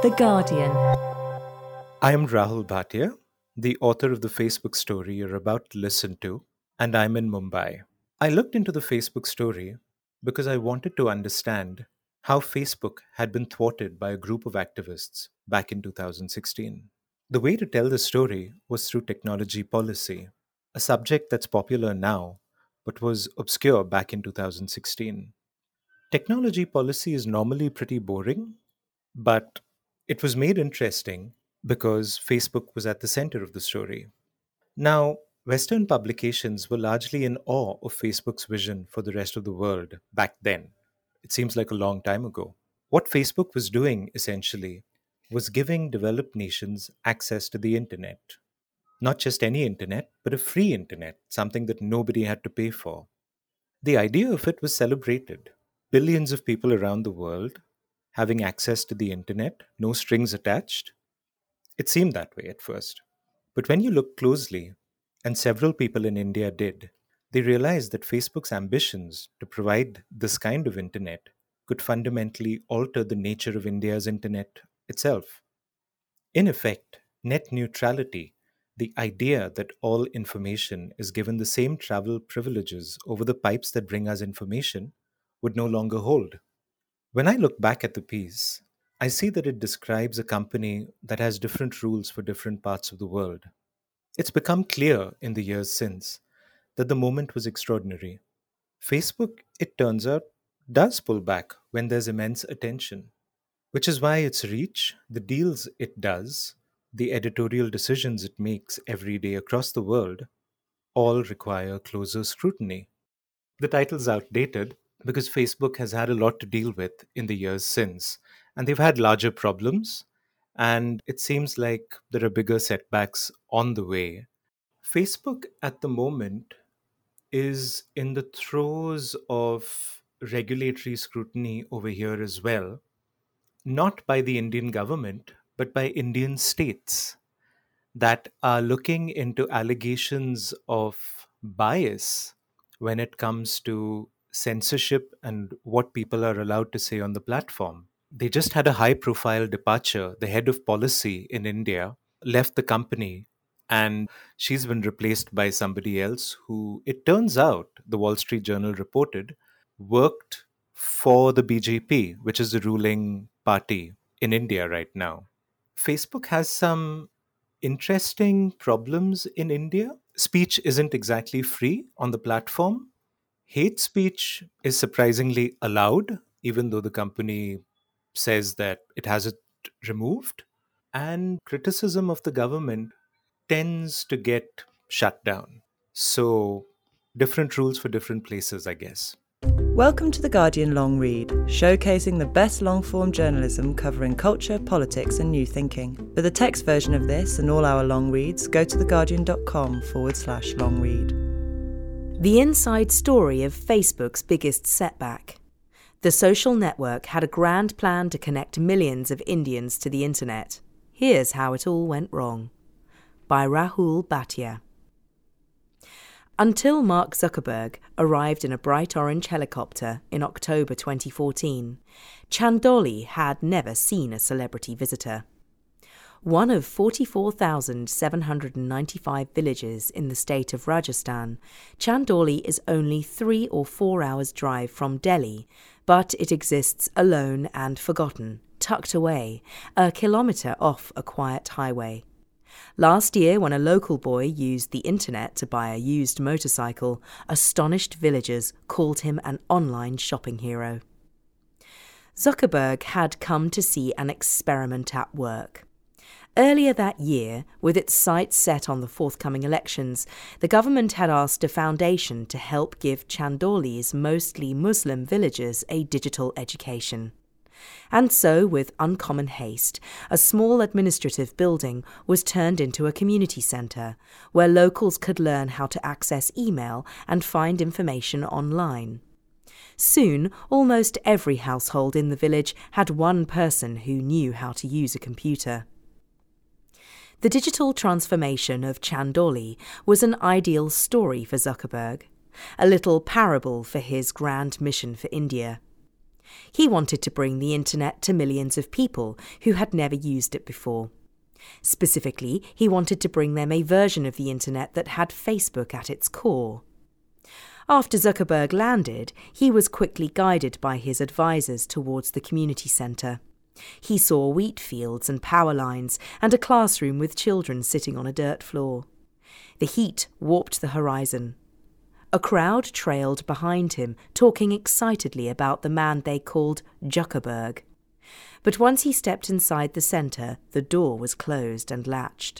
The Guardian. I am Rahul Bhatia, the author of the Facebook story you're about to listen to, and I'm in Mumbai. I looked into the Facebook story because I wanted to understand how Facebook had been thwarted by a group of activists back in 2016. The way to tell the story was through technology policy, a subject that's popular now but was obscure back in 2016. Technology policy is normally pretty boring, but it was made interesting because Facebook was at the center of the story. Now, Western publications were largely in awe of Facebook's vision for the rest of the world back then. It seems like a long time ago. What Facebook was doing, essentially, was giving developed nations access to the internet. Not just any internet, but a free internet, something that nobody had to pay for. The idea of it was celebrated. Billions of people around the world having access to the internet, no strings attached. It seemed that way at first. But when you look closely, and several people in India did, they realized that Facebook's ambitions to provide this kind of internet could fundamentally alter the nature of India's internet itself. In effect, net neutrality, the idea that all information is given the same travel privileges over the pipes that bring us information, would no longer hold. When I look back at the piece, I see that it describes a company that has different rules for different parts of the world. It's become clear in the years since that the moment was extraordinary. Facebook, it turns out, does pull back when there's immense attention, which is why its reach, the deals it does, the editorial decisions it makes every day across the world, all require closer scrutiny. The title's outdated because Facebook has had a lot to deal with in the years since, and they've had larger problems, and it seems like there are bigger setbacks on the way. Facebook at the moment is in the throes of regulatory scrutiny over here as well, not by the Indian government, but by Indian states that are looking into allegations of bias when it comes to censorship and what people are allowed to say on the platform. They just had a high profile departure. The head of policy in India left the company, and she's been replaced by somebody else who, it turns out, the Wall Street Journal reported, worked for the BJP, which is the ruling party in India right now. Facebook has some interesting problems in India. Speech isn't exactly free on the platform. Hate speech is surprisingly allowed, even though the company says that it has it removed. And criticism of the government tends to get shut down. So, different rules for different places, I guess. Welcome to The Guardian Long Read, showcasing the best long-form journalism covering culture, politics and new thinking. For the text version of this and all our long reads, go to theguardian.com/long read. The inside story of Facebook's biggest setback. The social network had a grand plan to connect millions of Indians to the internet. Here's how it all went wrong. By Rahul Bhatia. Until Mark Zuckerberg arrived in a bright orange helicopter in October 2014, Chandoli had never seen a celebrity visitor. One of 44,795 villages in the state of Rajasthan, Chandoli is only 3 or 4 hours' drive from Delhi, but it exists alone and forgotten, tucked away, a kilometre off a quiet highway. Last year, when a local boy used the internet to buy a used motorcycle, astonished villagers called him an online shopping hero. Zuckerberg had come to see an experiment at work. Earlier that year, with its sights set on the forthcoming elections, the government had asked a foundation to help give Chandoli's mostly Muslim villagers a digital education. And so, with uncommon haste, a small administrative building was turned into a community centre, where locals could learn how to access email and find information online. Soon, almost every household in the village had one person who knew how to use a computer. The digital transformation of Chandoli was an ideal story for Zuckerberg, a little parable for his grand mission for India. He wanted to bring the internet to millions of people who had never used it before. Specifically, he wanted to bring them a version of the internet that had Facebook at its core. After Zuckerberg landed, he was quickly guided by his advisors towards the community centre. He saw wheat fields and power lines and a classroom with children sitting on a dirt floor. The heat warped the horizon. A crowd trailed behind him, talking excitedly about the man they called Zuckerberg. But once he stepped inside the centre, the door was closed and latched.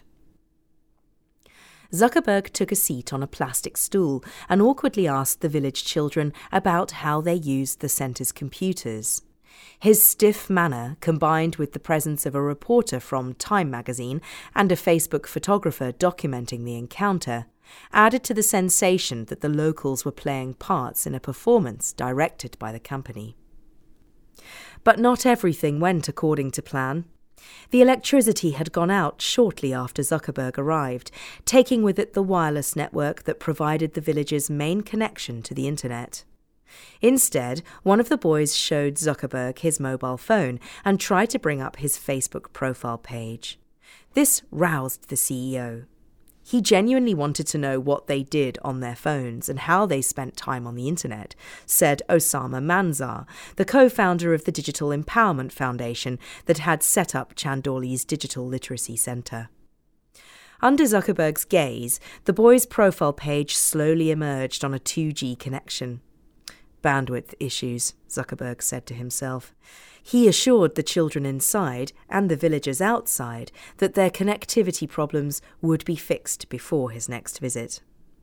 Zuckerberg took a seat on a plastic stool and awkwardly asked the village children about how they used the centre's computers. His stiff manner, combined with the presence of a reporter from Time magazine and a Facebook photographer documenting the encounter, added to the sensation that the locals were playing parts in a performance directed by the company. But not everything went according to plan. The electricity had gone out shortly after Zuckerberg arrived, taking with it the wireless network that provided the village's main connection to the internet. Instead, one of the boys showed Zuckerberg his mobile phone and tried to bring up his Facebook profile page. This roused the CEO. He genuinely wanted to know what they did on their phones and how they spent time on the internet, said Osama Manzar, the co-founder of the Digital Empowerment Foundation that had set up Chandauli's Digital Literacy Centre. Under Zuckerberg's gaze, the boy's profile page slowly emerged on a 2G connection. Bandwidth issues, Zuckerberg said to himself. He assured the children inside and the villagers outside that their connectivity problems would be fixed before his next visit.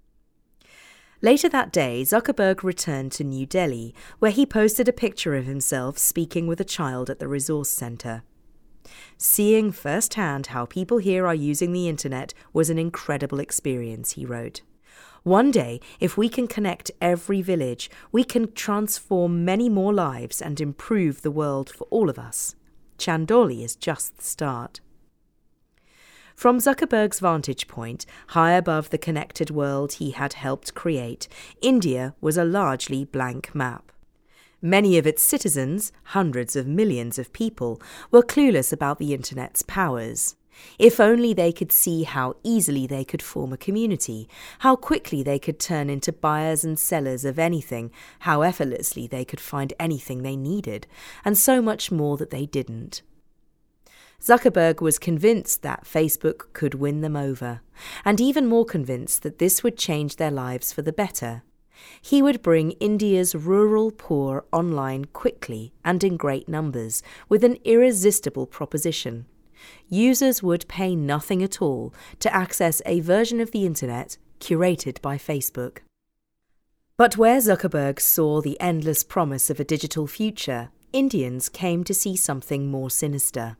Later that day, Zuckerberg returned to New Delhi, where he posted a picture of himself speaking with a child at the resource centre. Seeing firsthand how people here are using the internet was an incredible experience, he wrote. One day, if we can connect every village, we can transform many more lives and improve the world for all of us. Chandauli is just the start. From Zuckerberg's vantage point, high above the connected world he had helped create, India was a largely blank map. Many of its citizens, hundreds of millions of people, were clueless about the internet's powers. If only they could see how easily they could form a community, how quickly they could turn into buyers and sellers of anything, how effortlessly they could find anything they needed, and so much more that they didn't. Zuckerberg was convinced that Facebook could win them over, and even more convinced that this would change their lives for the better. He would bring India's rural poor online quickly and in great numbers, with an irresistible proposition. Users would pay nothing at all to access a version of the internet curated by Facebook. But where Zuckerberg saw the endless promise of a digital future, Indians came to see something more sinister.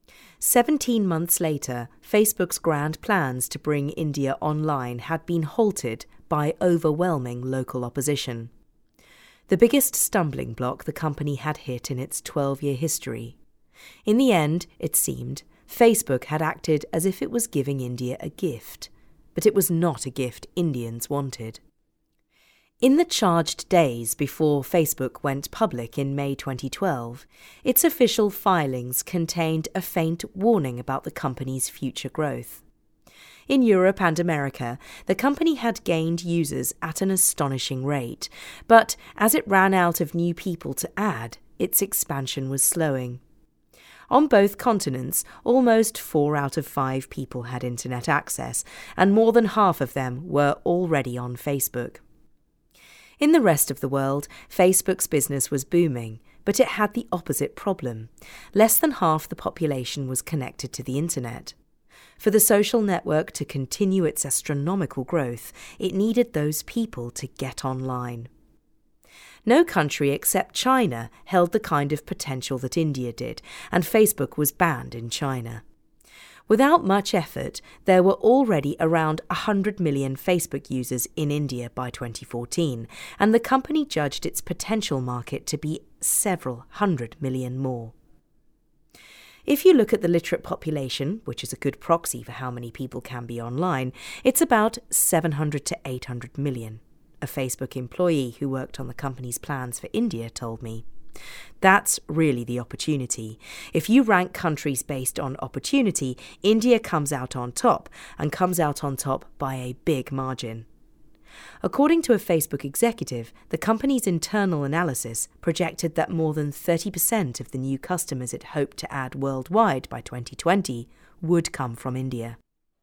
17 months later, Facebook's grand plans to bring India online had been halted by overwhelming local opposition. The biggest stumbling block the company had hit in its 12-year history. In the end, it seemed, Facebook had acted as if it was giving India a gift, but it was not a gift Indians wanted. In the charged days before Facebook went public in May 2012, its official filings contained a faint warning about the company's future growth. In Europe and America, the company had gained users at an astonishing rate, but as it ran out of new people to add, its expansion was slowing. On both continents, almost 4 out of 5 people had internet access, and more than half of them were already on Facebook. In the rest of the world, Facebook's business was booming, but it had the opposite problem. Less than half the population was connected to the internet. For the social network to continue its astronomical growth, it needed those people to get online. No country except China held the kind of potential that India did, and Facebook was banned in China. Without much effort, there were already around 100 million Facebook users in India by 2014, and the company judged its potential market to be several hundred million more. If you look at the literate population, which is a good proxy for how many people can be online, it's about 700 to 800 million. A Facebook employee who worked on the company's plans for India told me. That's really the opportunity. If you rank countries based on opportunity, India comes out on top, and comes out on top by a big margin. According to a Facebook executive, the company's internal analysis projected that more than 30% of the new customers it hoped to add worldwide by 2020 would come from India.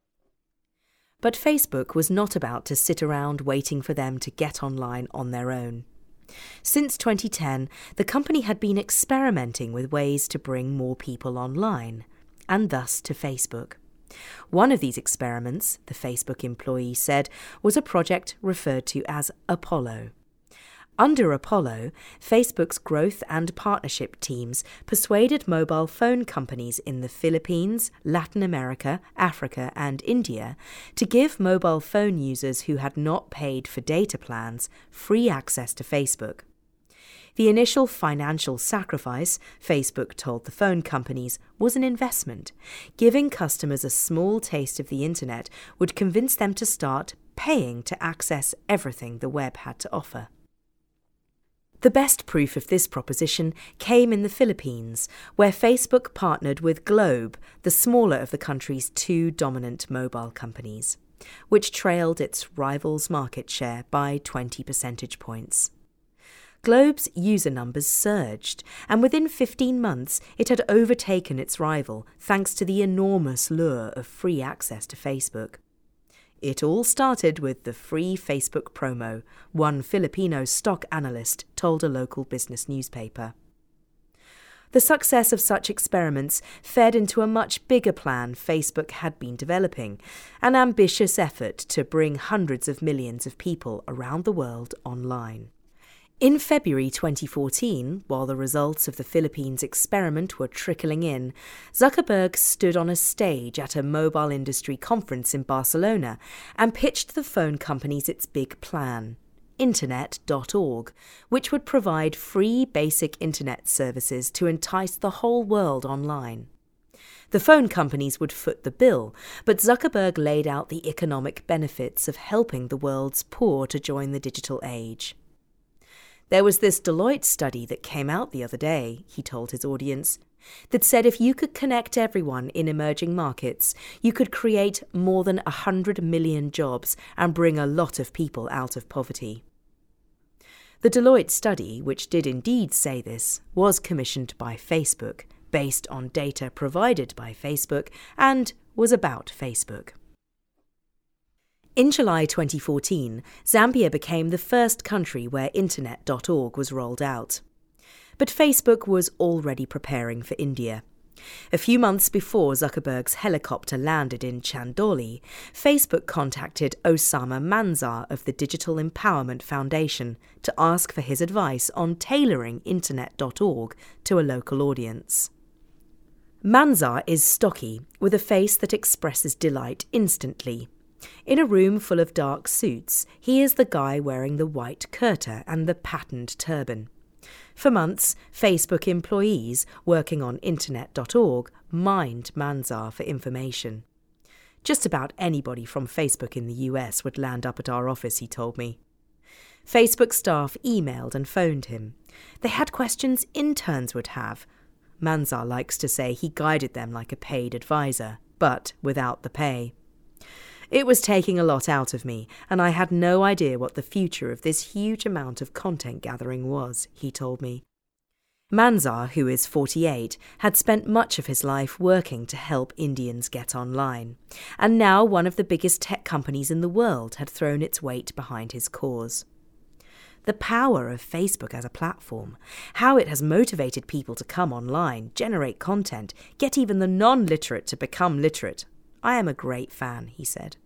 But Facebook was not about to sit around waiting for them to get online on their own. Since 2010, the company had been experimenting with ways to bring more people online, and thus to Facebook. One of these experiments, the Facebook employee said, was a project referred to as Apollo. Under Apollo, Facebook's growth and partnership teams persuaded mobile phone companies in the Philippines, Latin America, Africa, and India to give mobile phone users who had not paid for data plans free access to Facebook. The initial financial sacrifice, Facebook told the phone companies, was an investment. Giving customers a small taste of the internet would convince them to start paying to access everything the web had to offer. The best proof of this proposition came in the Philippines, where Facebook partnered with Globe, the smaller of the country's two dominant mobile companies, which trailed its rival's market share by 20 percentage points. Globe's user numbers surged, and within 15 months it had overtaken its rival thanks to the enormous lure of free access to Facebook. It all started with the free Facebook promo, one Filipino stock analyst told a local business newspaper. The success of such experiments fed into a much bigger plan Facebook had been developing, an ambitious effort to bring hundreds of millions of people around the world online. In February 2014, while the results of the Philippines experiment were trickling in, Zuckerberg stood on a stage at a mobile industry conference in Barcelona and pitched the phone companies its big plan, Internet.org, which would provide free basic internet services to entice the whole world online. The phone companies would foot the bill, but Zuckerberg laid out the economic benefits of helping the world's poor to join the digital age. There was this Deloitte study that came out the other day, he told his audience, that said if you could connect everyone in emerging markets, you could create more than 100 million jobs and bring a lot of people out of poverty. The Deloitte study, which did indeed say this, was commissioned by Facebook, based on data provided by Facebook, and was about Facebook. In July 2014, Zambia became the first country where Internet.org was rolled out. But Facebook was already preparing for India. A few months before Zuckerberg's helicopter landed in Chandoli, Facebook contacted Osama Manzar of the Digital Empowerment Foundation to ask for his advice on tailoring Internet.org to a local audience. Manzar is stocky, with a face that expresses delight instantly. In a room full of dark suits, he is the guy wearing the white kurta and the patterned turban. For months, Facebook employees working on Internet.org mined Manzar for information. Just about anybody from Facebook in the US would land up at our office, he told me. Facebook staff emailed and phoned him. They had questions interns would have. Manzar likes to say he guided them like a paid advisor, but without the pay. It was taking a lot out of me, and I had no idea what the future of this huge amount of content gathering was, he told me. Manzar, who is 48, had spent much of his life working to help Indians get online, and now one of the biggest tech companies in the world had thrown its weight behind his cause. The power of Facebook as a platform, how it has motivated people to come online, generate content, get even the non-literate to become literate. I am a great fan, he said.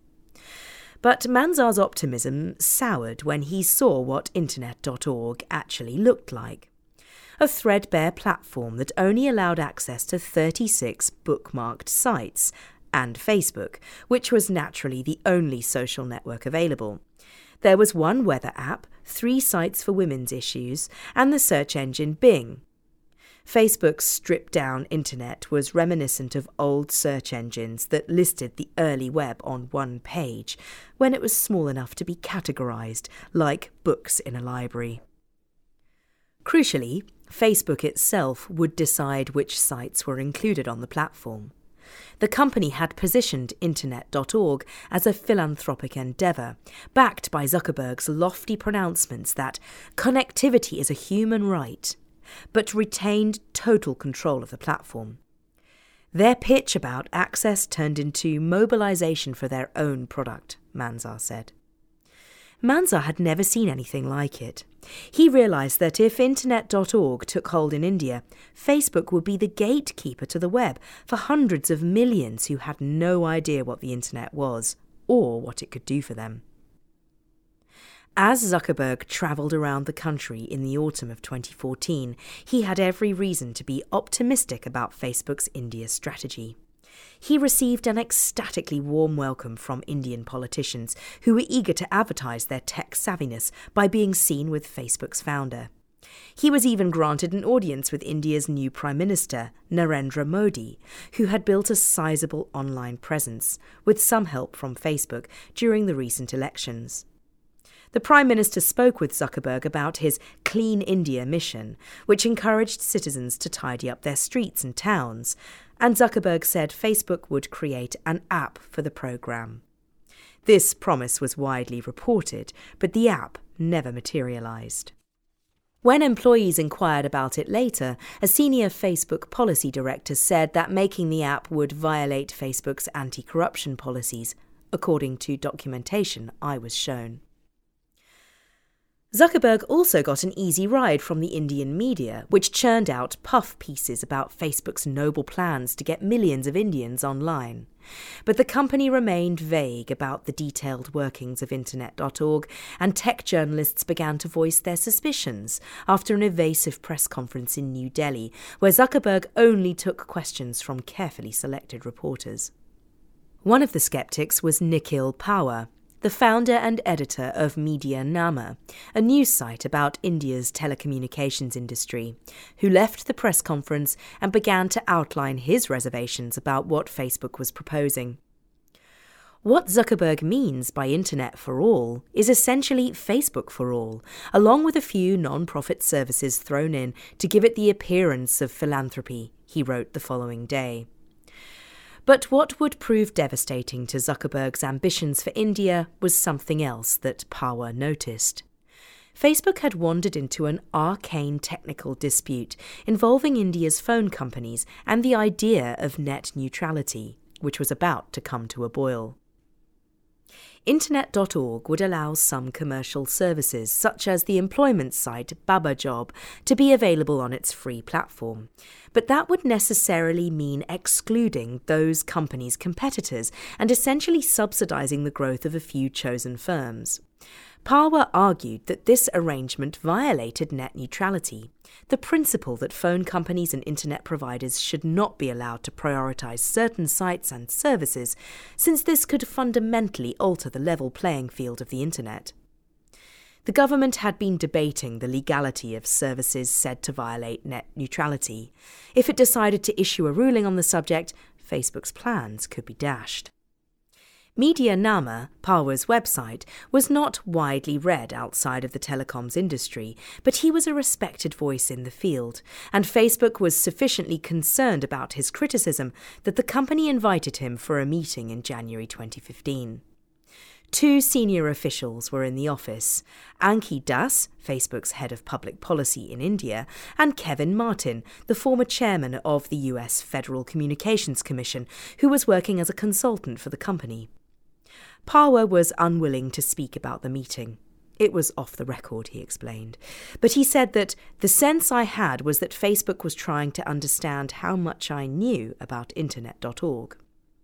But Manzar's optimism soured when he saw what Internet.org actually looked like. A threadbare platform that only allowed access to 36 bookmarked sites, and Facebook, which was naturally the only social network available. There was one weather app, 3 sites for women's issues, and the search engine Bing. Facebook's stripped-down internet was reminiscent of old search engines that listed the early web on one page, when it was small enough to be categorized, like books in a library. Crucially, Facebook itself would decide which sites were included on the platform. The company had positioned Internet.org as a philanthropic endeavour, backed by Zuckerberg's lofty pronouncements that connectivity is a human right, but retained total control of the platform. Their pitch about access turned into mobilisation for their own product, Manzar said. Manzar had never seen anything like it. He realised that if Internet.org took hold in India, Facebook would be the gatekeeper to the web for hundreds of millions who had no idea what the Internet was or what it could do for them. As Zuckerberg travelled around the country in the autumn of 2014, he had every reason to be optimistic about Facebook's India strategy. He received an ecstatically warm welcome from Indian politicians who were eager to advertise their tech savviness by being seen with Facebook's founder. He was even granted an audience with India's new Prime Minister, Narendra Modi, who had built a sizable online presence, with some help from Facebook, during the recent elections. The Prime Minister spoke with Zuckerberg about his Clean India mission, which encouraged citizens to tidy up their streets and towns, and Zuckerberg said Facebook would create an app for the programme. This promise was widely reported, but the app never materialised. When employees inquired about it later, a senior Facebook policy director said that making the app would violate Facebook's anti-corruption policies, according to documentation I was shown. Zuckerberg also got an easy ride from the Indian media, which churned out puff pieces about Facebook's noble plans to get millions of Indians online. But the company remained vague about the detailed workings of Internet.org, and tech journalists began to voice their suspicions after an evasive press conference in New Delhi, where Zuckerberg only took questions from carefully selected reporters. One of the skeptics was Nikhil Pawar, the founder and editor of Media Nama, a news site about India's telecommunications industry, who left the press conference and began to outline his reservations about what Facebook was proposing. What Zuckerberg means by Internet for All is essentially Facebook for All, along with a few non-profit services thrown in to give it the appearance of philanthropy, he wrote the following day. But what would prove devastating to Zuckerberg's ambitions for India was something else that Pawar noticed. Facebook had wandered into an arcane technical dispute involving India's phone companies and the idea of net neutrality, which was about to come to a boil. Internet.org would allow some commercial services, such as the employment site BabaJob, to be available on its free platform. But that would necessarily mean excluding those companies' competitors and essentially subsidising the growth of a few chosen firms. Pawar argued that this arrangement violated net neutrality, the principle that phone companies and internet providers should not be allowed to prioritise certain sites and services, since this could fundamentally alter the level playing field of the internet. The government had been debating the legality of services said to violate net neutrality. If it decided to issue a ruling on the subject, Facebook's plans could be dashed. Media Nama, Pawar's website, was not widely read outside of the telecoms industry, but he was a respected voice in the field, and Facebook was sufficiently concerned about his criticism that the company invited him for a meeting in January 2015. Two senior officials were in the office, Anki Das, Facebook's head of public policy in India, and Kevin Martin, the former chairman of the US Federal Communications Commission, who was working as a consultant for the company. Pawar was unwilling to speak about the meeting. It was off the record, he explained. But he said that the sense I had was that Facebook was trying to understand how much I knew about Internet.org.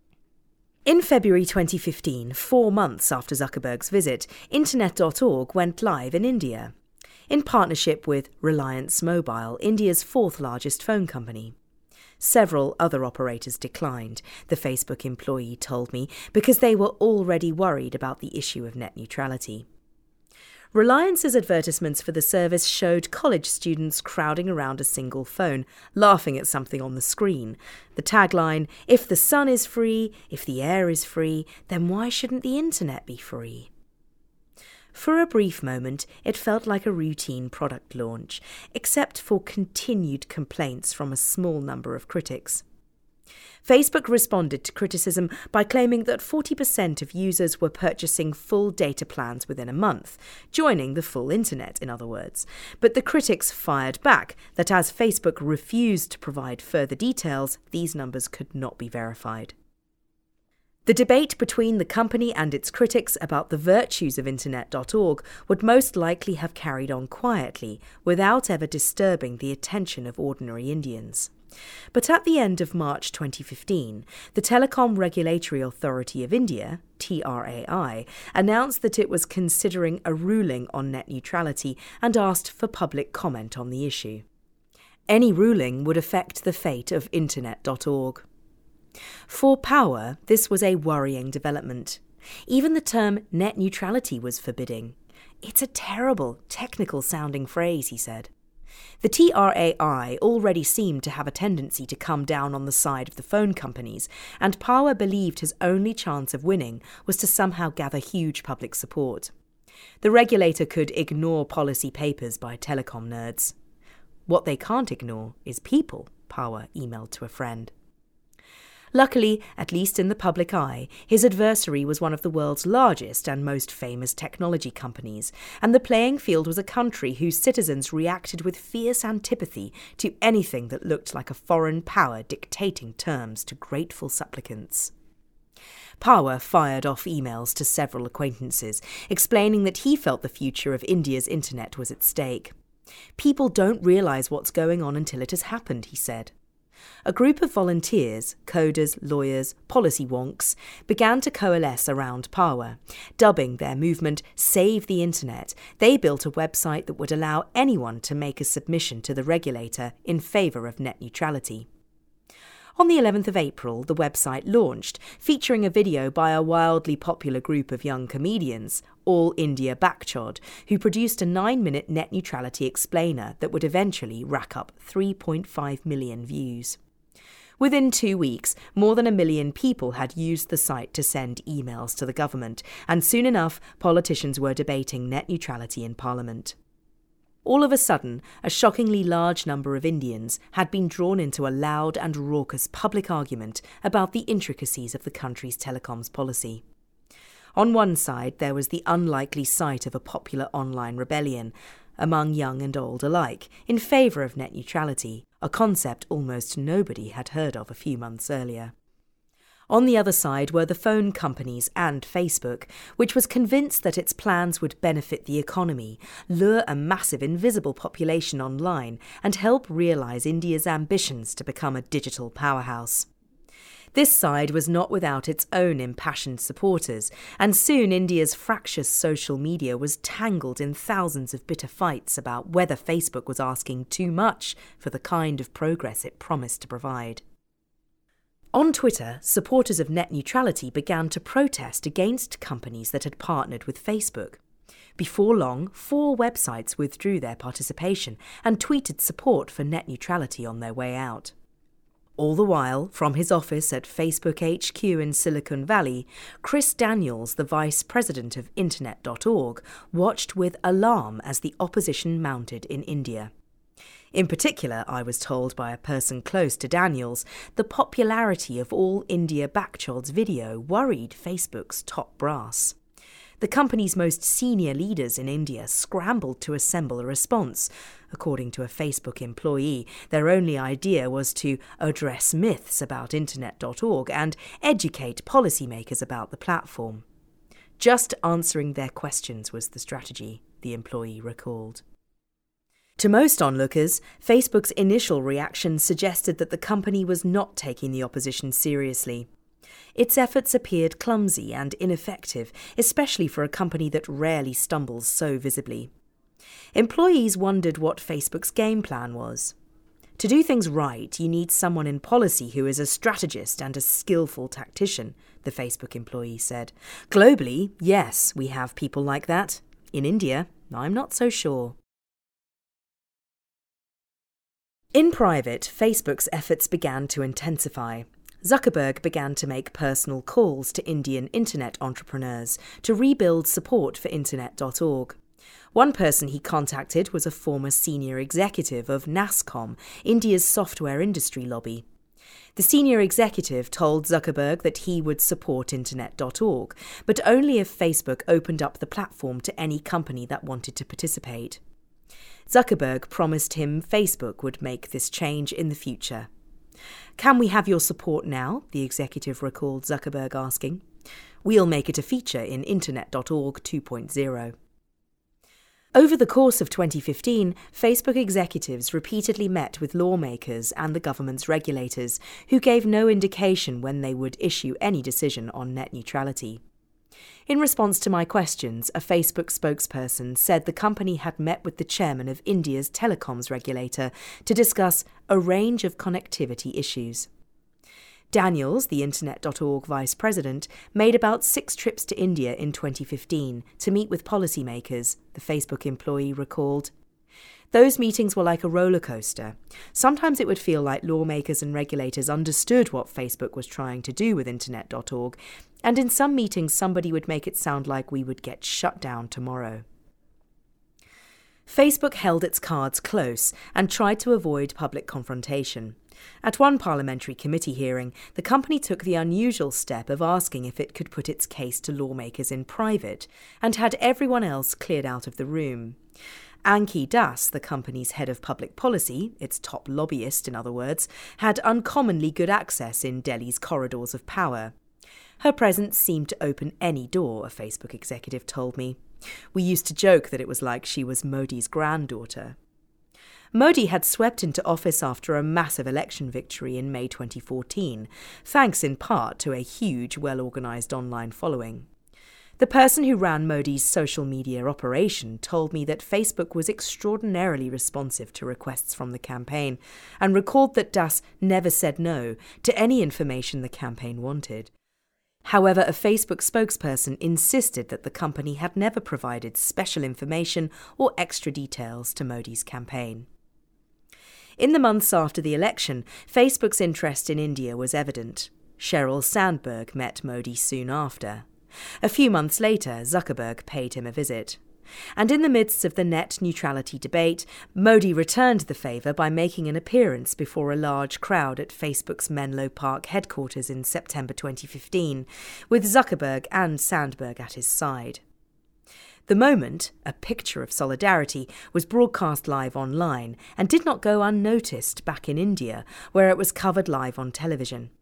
In February 2015, 4 months after Zuckerberg's visit, Internet.org went live in India, in partnership with Reliance Mobile, India's fourth largest phone company. Several other operators declined, the Facebook employee told me, because they were already worried about the issue of net neutrality. Reliance's advertisements for the service showed college students crowding around a single phone, laughing at something on the screen. The tagline, "If the sun is free, if the air is free, then why shouldn't the internet be free?" For a brief moment, it felt like a routine product launch, except for continued complaints from a small number of critics. Facebook responded to criticism by claiming that 40% of users were purchasing full data plans within a month, joining the full internet, in other words. But the critics fired back that as Facebook refused to provide further details, these numbers could not be verified. The debate between the company and its critics about the virtues of Internet.org would most likely have carried on quietly, without ever disturbing the attention of ordinary Indians. But at the end of March 2015, the Telecom Regulatory Authority of India, TRAI, announced that it was considering a ruling on net neutrality and asked for public comment on the issue. Any ruling would affect the fate of Internet.org. For Power, this was a worrying development. Even the term net neutrality was forbidding. It's a terrible, technical-sounding phrase, he said. The TRAI already seemed to have a tendency to come down on the side of the phone companies, and Power believed his only chance of winning was to somehow gather huge public support. The regulator could ignore policy papers by telecom nerds. What they can't ignore is people, Power emailed to a friend. Luckily, at least in the public eye, his adversary was one of the world's largest and most famous technology companies, and the playing field was a country whose citizens reacted with fierce antipathy to anything that looked like a foreign power dictating terms to grateful supplicants. Power fired off emails to several acquaintances, explaining that he felt the future of India's internet was at stake. People don't realise what's going on until it has happened, he said. A group of volunteers, coders, lawyers, policy wonks, began to coalesce around Power. Dubbing their movement Save the Internet, they built a website that would allow anyone to make a submission to the regulator in favour of net neutrality. On the 11th of April, the website launched, featuring a video by a wildly popular group of young comedians, All India Bakchod, who produced a 9-minute net neutrality explainer that would eventually rack up 3.5 million views. Within 2 weeks, more than 1 million people had used the site to send emails to the government, and soon enough, politicians were debating net neutrality in Parliament. All of a sudden, a shockingly large number of Indians had been drawn into a loud and raucous public argument about the intricacies of the country's telecoms policy. On one side, there was the unlikely sight of a popular online rebellion, among young and old alike, in favour of net neutrality, a concept almost nobody had heard of a few months earlier. On the other side were the phone companies and Facebook, which was convinced that its plans would benefit the economy, lure a massive invisible population online, and help realise India's ambitions to become a digital powerhouse. This side was not without its own impassioned supporters, and soon India's fractious social media was tangled in thousands of bitter fights about whether Facebook was asking too much for the kind of progress it promised to provide. On Twitter, supporters of net neutrality began to protest against companies that had partnered with Facebook. Before long, 4 websites withdrew their participation and tweeted support for net neutrality on their way out. All the while, from his office at Facebook HQ in Silicon Valley, Chris Daniels, the vice president of Internet.org, watched with alarm as the opposition mounted in India. In particular, I was told by a person close to Daniels, the popularity of All India Bakchod's video worried Facebook's top brass. The company's most senior leaders in India scrambled to assemble a response. According to a Facebook employee, their only idea was to address myths about Internet.org and educate policymakers about the platform. Just answering their questions was the strategy, the employee recalled. To most onlookers, Facebook's initial reaction suggested that the company was not taking the opposition seriously. Its efforts appeared clumsy and ineffective, especially for a company that rarely stumbles so visibly. Employees wondered what Facebook's game plan was. To do things right, you need someone in policy who is a strategist and a skillful tactician, the Facebook employee said. Globally, yes, we have people like that. In India, I'm not so sure. In private, Facebook's efforts began to intensify. Zuckerberg began to make personal calls to Indian internet entrepreneurs to rebuild support for Internet.org. One person he contacted was a former senior executive of NASSCOM, India's software industry lobby. The senior executive told Zuckerberg that he would support Internet.org, but only if Facebook opened up the platform to any company that wanted to participate. Zuckerberg promised him Facebook would make this change in the future. "Can we have your support now?" the executive recalled Zuckerberg asking. "We'll make it a feature in Internet.org 2.0. Over the course of 2015, Facebook executives repeatedly met with lawmakers and the government's regulators, who gave no indication when they would issue any decision on net neutrality. In response to my questions, a Facebook spokesperson said the company had met with the chairman of India's telecoms regulator to discuss a range of connectivity issues. Daniels, the Internet.org vice president, made about 6 trips to India in 2015 to meet with policymakers, the Facebook employee recalled. "Those meetings were like a roller coaster. Sometimes it would feel like lawmakers and regulators understood what Facebook was trying to do with Internet.org, and in some meetings somebody would make it sound like we would get shut down tomorrow." Facebook held its cards close and tried to avoid public confrontation. At one parliamentary committee hearing, the company took the unusual step of asking if it could put its case to lawmakers in private, and had everyone else cleared out of the room. Anki Das, the company's head of public policy, its top lobbyist in other words, had uncommonly good access in Delhi's corridors of power. Her presence seemed to open any door, a Facebook executive told me. "We used to joke that it was like she was Modi's granddaughter." Modi had swept into office after a massive election victory in May 2014, thanks in part to a huge, well-organised online following. The person who ran Modi's social media operation told me that Facebook was extraordinarily responsive to requests from the campaign, and recalled that Das never said no to any information the campaign wanted. However, a Facebook spokesperson insisted that the company had never provided special information or extra details to Modi's campaign. In the months after the election, Facebook's interest in India was evident. Sheryl Sandberg met Modi soon after. A few months later, Zuckerberg paid him a visit. And in the midst of the net neutrality debate, Modi returned the favour by making an appearance before a large crowd at Facebook's Menlo Park headquarters in September 2015, with Zuckerberg and Sandberg at his side. The moment, a picture of solidarity, was broadcast live online and did not go unnoticed back in India, where it was covered live on television.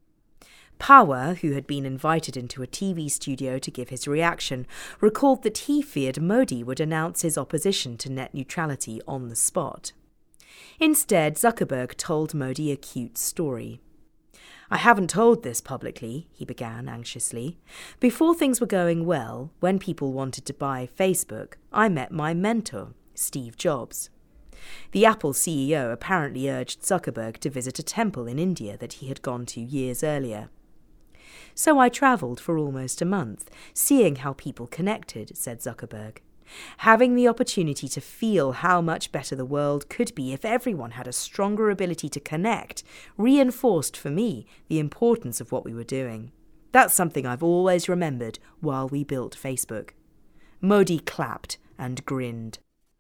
Pawar, who had been invited into a TV studio to give his reaction, recalled that he feared Modi would announce his opposition to net neutrality on the spot. Instead, Zuckerberg told Modi a cute story. "I haven't told this publicly," he began anxiously. "Before things were going well, when people wanted to buy Facebook, I met my mentor, Steve Jobs." The Apple CEO apparently urged Zuckerberg to visit a temple in India that he had gone to years earlier. "So I travelled for almost a month, seeing how people connected," said Zuckerberg. "Having the opportunity to feel how much better the world could be if everyone had a stronger ability to connect reinforced for me the importance of what we were doing. That's something I've always remembered while we built Facebook." Modi clapped and grinned.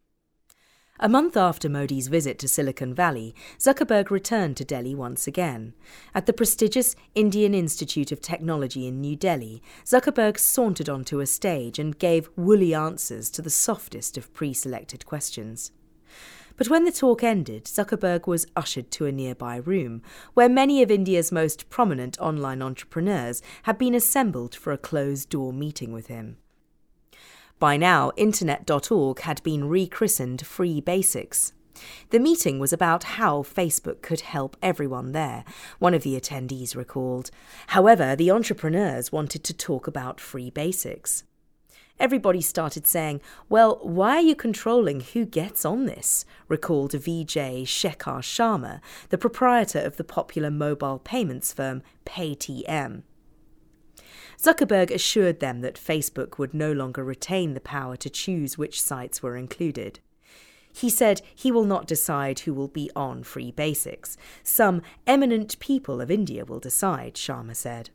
A month after Modi's visit to Silicon Valley, Zuckerberg returned to Delhi once again. At the prestigious Indian Institute of Technology in New Delhi, Zuckerberg sauntered onto a stage and gave woolly answers to the softest of pre-selected questions. But when the talk ended, Zuckerberg was ushered to a nearby room, where many of India's most prominent online entrepreneurs had been assembled for a closed-door meeting with him. By now, Internet.org had been rechristened Free Basics. The meeting was about how Facebook could help everyone there, one of the attendees recalled. However, the entrepreneurs wanted to talk about Free Basics. Everybody started saying, "Well, why are you controlling who gets on this?" recalled Vijay Shekhar Sharma, the proprietor of the popular mobile payments firm Paytm. Zuckerberg assured them that Facebook would no longer retain the power to choose which sites were included. He said he will not decide who will be on Free Basics. Some eminent people of India will decide, Sharma said.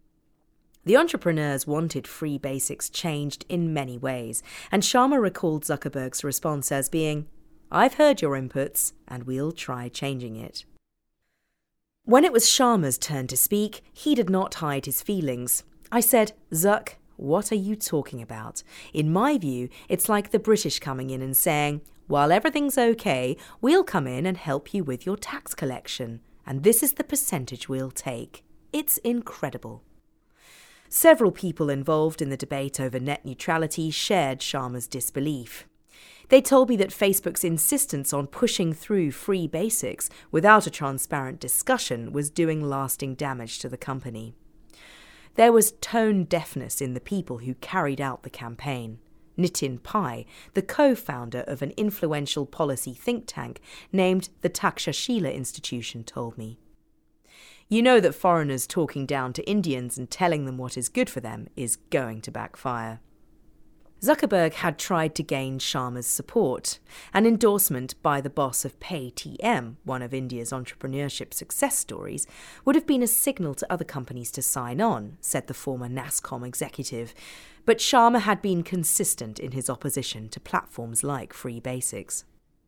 The entrepreneurs wanted Free Basics changed in many ways, and Sharma recalled Zuckerberg's response as being, "I've heard your inputs, and we'll try changing it." When it was Sharma's turn to speak, he did not hide his feelings. I said, "Zuck, what are you talking about? In my view, it's like the British coming in and saying, while everything's okay, we'll come in and help you with your tax collection, and this is the percentage we'll take. It's incredible." Several people involved in the debate over net neutrality shared Sharma's disbelief. They told me that Facebook's insistence on pushing through Free Basics without a transparent discussion was doing lasting damage to the company. There was tone deafness in the people who carried out the campaign. Nitin Pai, the co-founder of an influential policy think tank named the Takshashila Institution, told me. "You know that foreigners talking down to Indians and telling them what is good for them is going to backfire." Zuckerberg had tried to gain Sharma's support. An endorsement by the boss of Paytm, one of India's entrepreneurship success stories, would have been a signal to other companies to sign on, said the former NASSCOM executive. But Sharma had been consistent in his opposition to platforms like Free Basics.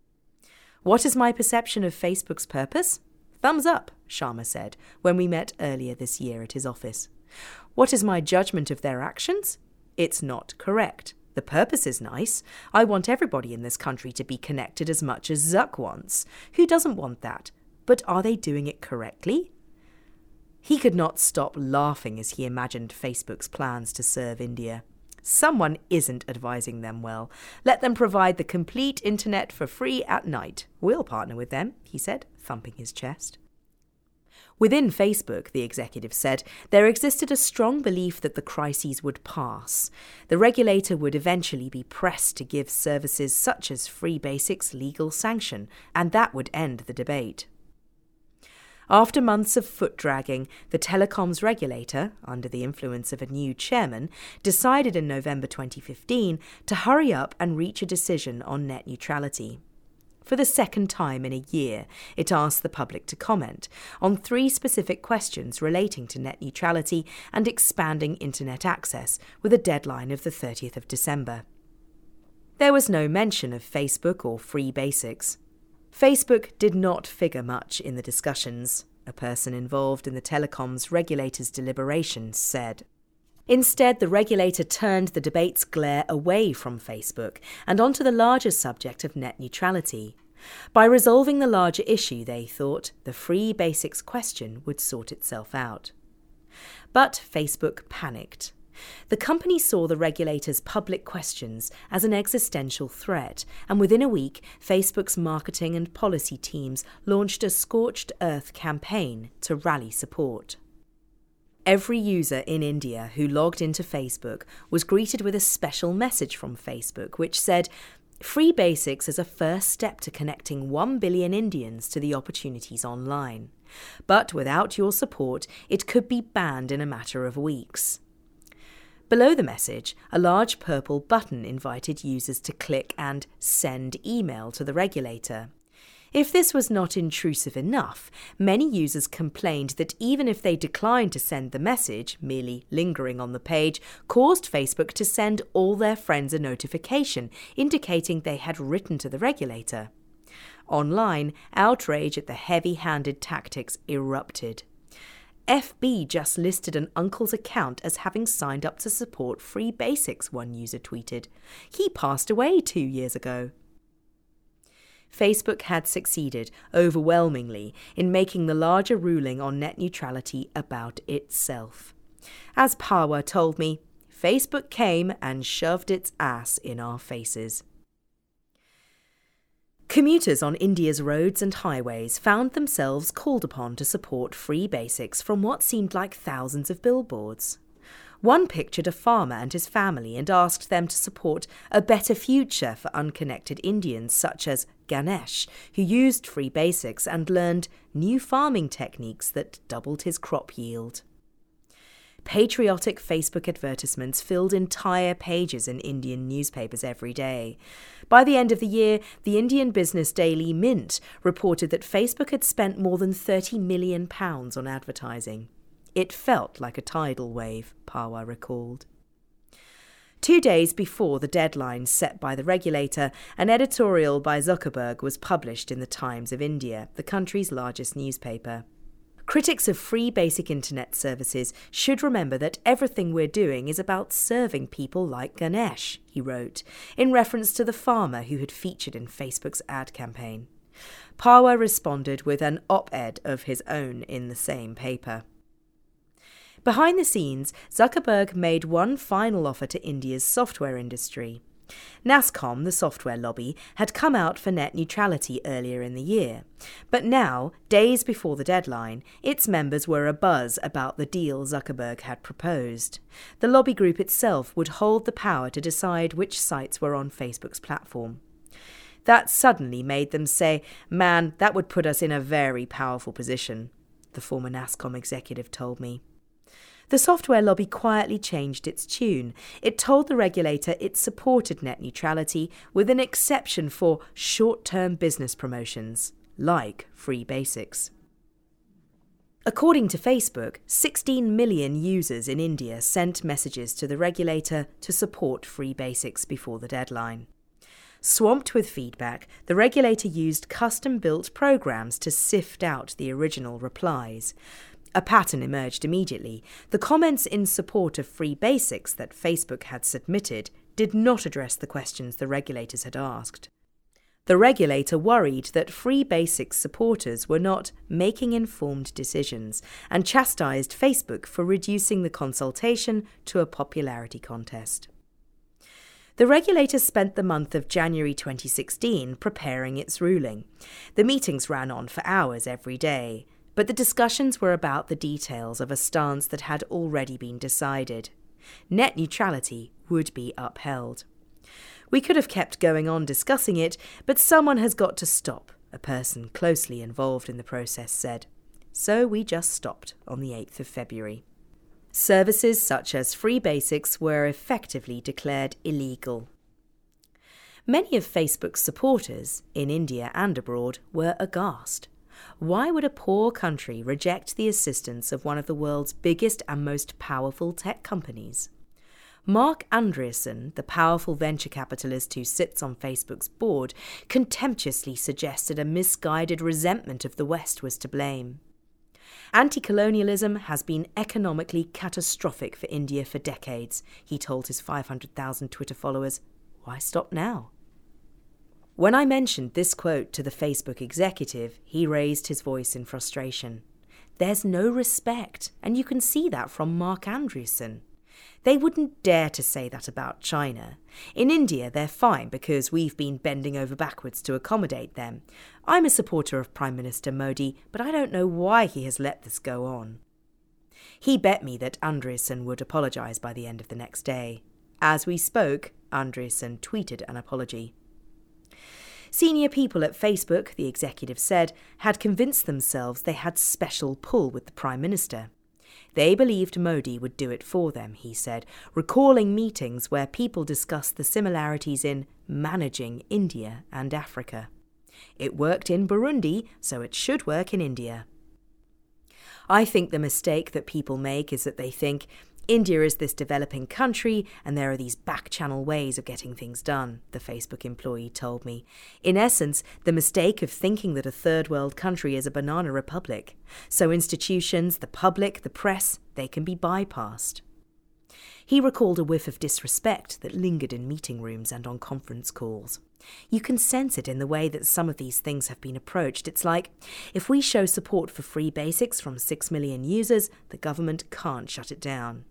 "What is my perception of Facebook's purpose? Thumbs up," Sharma said when we met earlier this year at his office. "What is my judgment of their actions? It's not correct. The purpose is nice. I want everybody in this country to be connected as much as Zuck wants. Who doesn't want that? But are they doing it correctly?" He could not stop laughing as he imagined Facebook's plans to serve India. Someone isn't advising them well. Let them provide the complete internet for free at night. We'll partner with them, he said, thumping his chest. Within Facebook, the executive said, there existed a strong belief that the crises would pass. The regulator would eventually be pressed to give services such as Free Basics legal sanction, and that would end the debate. After months of foot-dragging, the telecoms regulator, under the influence of a new chairman, decided in November 2015 to hurry up and reach a decision on net neutrality. For the second time in a year, it asked the public to comment on 3 specific questions relating to net neutrality and expanding internet access, with a deadline of the 30th of December. There was no mention of Facebook or Free Basics. Facebook did not figure much in the discussions, a person involved in the telecoms regulator's deliberations said. Instead, the regulator turned the debate's glare away from Facebook and onto the larger subject of net neutrality. By resolving the larger issue, they thought, the Free Basics question would sort itself out. But Facebook panicked. The company saw the regulator's public questions as an existential threat, and within a week, Facebook's marketing and policy teams launched a scorched earth campaign to rally support. Every user in India who logged into Facebook was greeted with a special message from Facebook which said, Free Basics is a first step to connecting 1 billion Indians to the opportunities online. But without your support, it could be banned in a matter of weeks. Below the message, a large purple button invited users to click and send email to the regulator. If this was not intrusive enough, many users complained that even if they declined to send the message, merely lingering on the page caused Facebook to send all their friends a notification indicating they had written to the regulator. Online, outrage at the heavy-handed tactics erupted. FB just listed an uncle's account as having signed up to support Free Basics, one user tweeted. He passed away 2 years ago. Facebook had succeeded overwhelmingly in making the larger ruling on net neutrality about itself. As Pawa told me, Facebook came and shoved its ass in our faces. Commuters on India's roads and highways found themselves called upon to support Free Basics from what seemed like thousands of billboards. One pictured a farmer and his family and asked them to support a better future for unconnected Indians such as Ganesh, who used Free Basics and learned new farming techniques that doubled his crop yield. Patriotic Facebook advertisements filled entire pages in Indian newspapers every day. By the end of the year, the Indian business daily Mint reported that Facebook had spent more than £30 million on advertising. It felt like a tidal wave, Pawar recalled. 2 days before the deadline set by the regulator, an editorial by Zuckerberg was published in the Times of India, the country's largest newspaper. Critics of free basic internet services should remember that everything we're doing is about serving people like Ganesh, he wrote, in reference to the farmer who had featured in Facebook's ad campaign. Pawar responded with an op-ed of his own in the same paper. Behind the scenes, Zuckerberg made one final offer to India's software industry. NASSCOM, the software lobby, had come out for net neutrality earlier in the year. But now, days before the deadline, its members were abuzz about the deal Zuckerberg had proposed. The lobby group itself would hold the power to decide which sites were on Facebook's platform. That suddenly made them say, "Man, that would put us in a very powerful position," the former NASSCOM executive told me. The software lobby quietly changed its tune. It told the regulator it supported net neutrality with an exception for short-term business promotions, like free basics. According to Facebook, 16 million users in India sent messages to the regulator to support free basics before the deadline. Swamped with feedback, the regulator used custom-built programs to sift out the original replies. A pattern emerged immediately. The comments in support of free basics that Facebook had submitted did not address the questions the regulators had asked. The regulator worried that free basics supporters were not making informed decisions and chastised Facebook for reducing the consultation to a popularity contest. The regulator spent the month of January 2016 preparing its ruling. The meetings ran on for hours every day. But the discussions were about the details of a stance that had already been decided. Net neutrality would be upheld. "We could have kept going on discussing it, but someone has got to stop," a person closely involved in the process said. So we just stopped on the 8th of February. Services such as free basics were effectively declared illegal. Many of Facebook's supporters, in India and abroad, were aghast. Why would a poor country reject the assistance of one of the world's biggest and most powerful tech companies? Mark Andreessen, the powerful venture capitalist who sits on Facebook's board, contemptuously suggested a misguided resentment of the West was to blame. "Anti-colonialism has been economically catastrophic for India for decades," he told his 500,000 Twitter followers. Why stop now? When I mentioned this quote to the Facebook executive, he raised his voice in frustration. There's no respect, and you can see that from Mark Andreessen. They wouldn't dare to say that about China. In India, they're fine because we've been bending over backwards to accommodate them. I'm a supporter of Prime Minister Modi, but I don't know why he has let this go on. He bet me that Andreessen would apologise by the end of the next day. As we spoke, Andreessen tweeted an apology. Senior people at Facebook, the executive said, had convinced themselves they had special pull with the Prime Minister. They believed Modi would do it for them, he said, recalling meetings where people discussed the similarities in managing India and Africa. It worked in Burundi, so it should work in India. I think the mistake that people make is that they think India is this developing country and there are these back-channel ways of getting things done, the Facebook employee told me. In essence, the mistake of thinking that a third world country is a banana republic. So institutions, the public, the press, they can be bypassed. He recalled a whiff of disrespect that lingered in meeting rooms and on conference calls. You can sense it in the way that some of these things have been approached. It's like, if we show support for free basics from 6 million users, the government can't shut it down.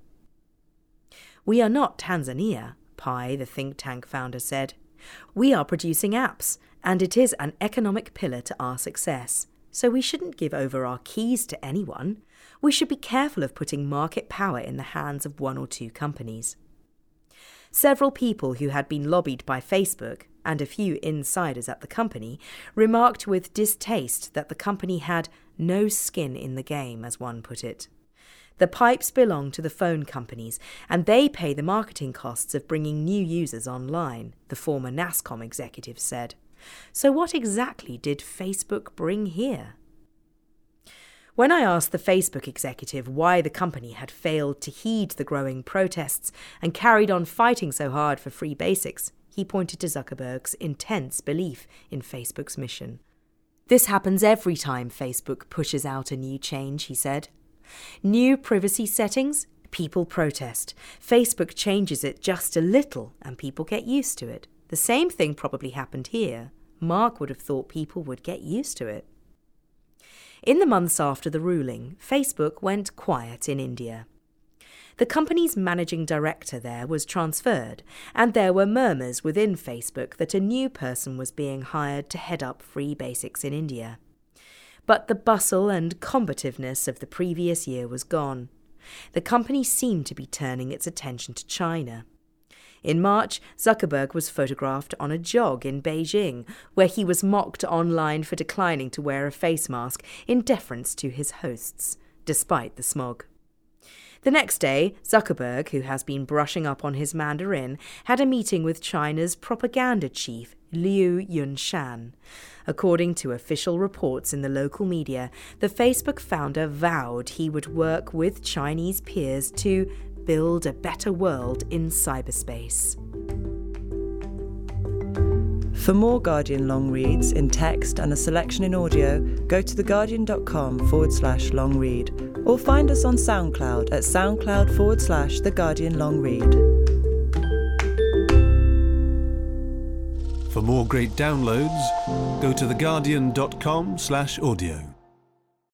We are not Tanzania, Pi, the think tank founder, said. We are producing apps, and it is an economic pillar to our success. So we shouldn't give over our keys to anyone. We should be careful of putting market power in the hands of one or two companies. Several people who had been lobbied by Facebook, and a few insiders at the company, remarked with distaste that the company had no skin in the game, as one put it. The pipes belong to the phone companies, and they pay the marketing costs of bringing new users online, the former NASCOM executive said. So what exactly did Facebook bring here? When I asked the Facebook executive why the company had failed to heed the growing protests and carried on fighting so hard for free basics, he pointed to Zuckerberg's intense belief in Facebook's mission. This happens every time Facebook pushes out a new change, he said. New privacy settings, people protest. Facebook changes it just a little and people get used to it. The same thing probably happened here. Mark would have thought people would get used to it. In the months after the ruling, Facebook went quiet in India. The company's managing director there was transferred, and there were murmurs within Facebook that a new person was being hired to head up free basics in India. But the bustle and combativeness of the previous year was gone. The company seemed to be turning its attention to China. In March, Zuckerberg was photographed on a jog in Beijing, where he was mocked online for declining to wear a face mask in deference to his hosts, despite the smog. The next day, Zuckerberg, who has been brushing up on his Mandarin, had a meeting with China's propaganda chief, Liu Yunshan. According to official reports in the local media, the Facebook founder vowed he would work with Chinese peers to build a better world in cyberspace. For more Guardian long reads in text and a selection in audio, go to theguardian.com/long read or find us on SoundCloud at soundcloud/The Guardian Long Read. For more great downloads, go to theguardian.com/audio.